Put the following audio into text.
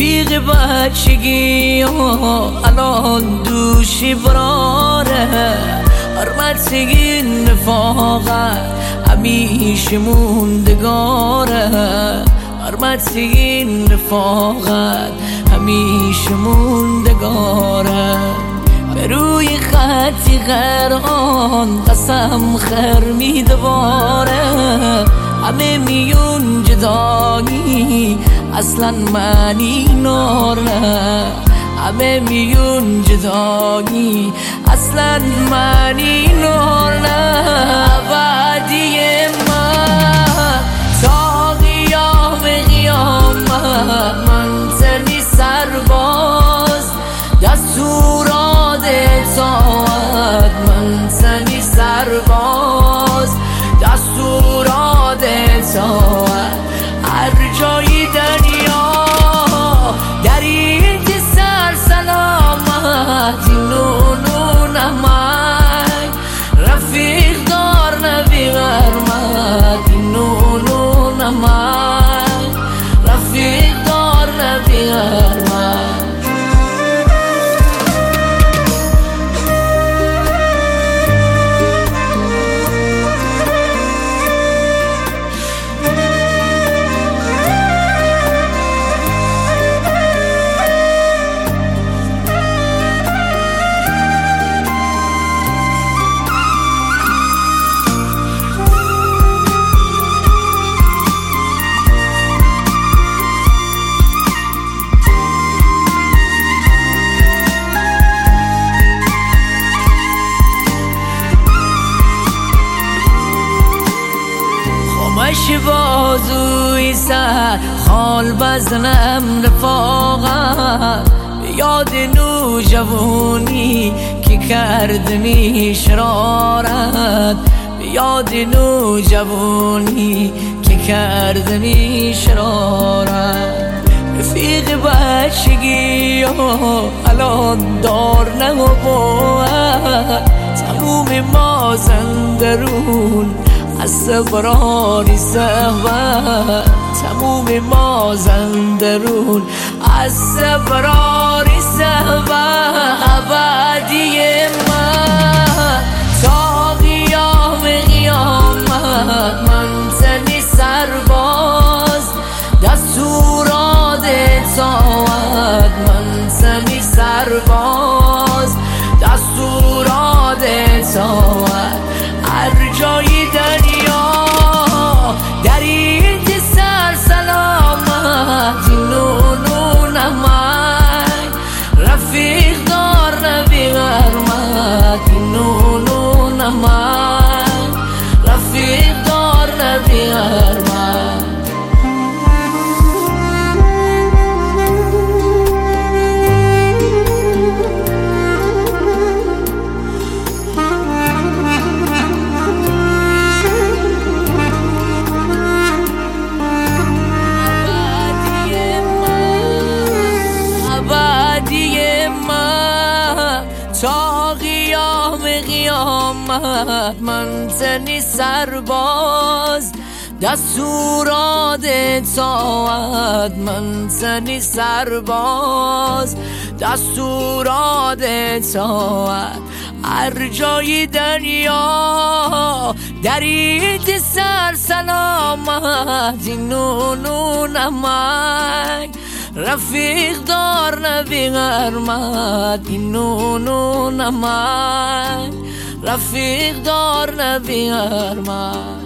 رفیق بچگی الان دوشی براره، حرمت این رفاقت همیشه موندگاره، حرمت این رفاقت همیشه موندگاره. به روی خطی غرقان قسم خر میدواره، همه میون جدایی اصلا معنی ناره، همه میون جدایی اصلا معنی ناره. وعدی من تا قیام قیامت منزلی سرباز، دستورات اطاعت منزلی سرباز، دستورات اطاعت هر جای دنیا. در این سر سلامت نونو نمک، رفیق دار نبی غرمت نونو نمک، رفیق دار نبی غرمت. خمش بازوی سر خال بزنم رفاقت، یاد نوجوانی که کردنی شرارت، یاد نوجوانی که کردنی شرارت. رفیق بچگی الان دار نبود، تموم مازندرون از سفرانی صحبت، تموم مازندرون از سفرانی صحبت. وعدی من تا قیام قیامت منزلی سرباز، دستورات اطاعت منزلی سرباز، دستورات اطاعت هر جای دنیا. در این سر سلامت نونو نمک، رفیق دار نبی غرمت نونو نمک، رفیق دار نبی غرمت. تا قیام قیامت منزلی سرباز، دستورات اطاعت منزلی سرباز، دستورات اطاعت هر جای دنیا. در این سر سلامت نونو نمک، رفیق دار نبی غرمت نونو نمک، رفیق دار نبی غرمت.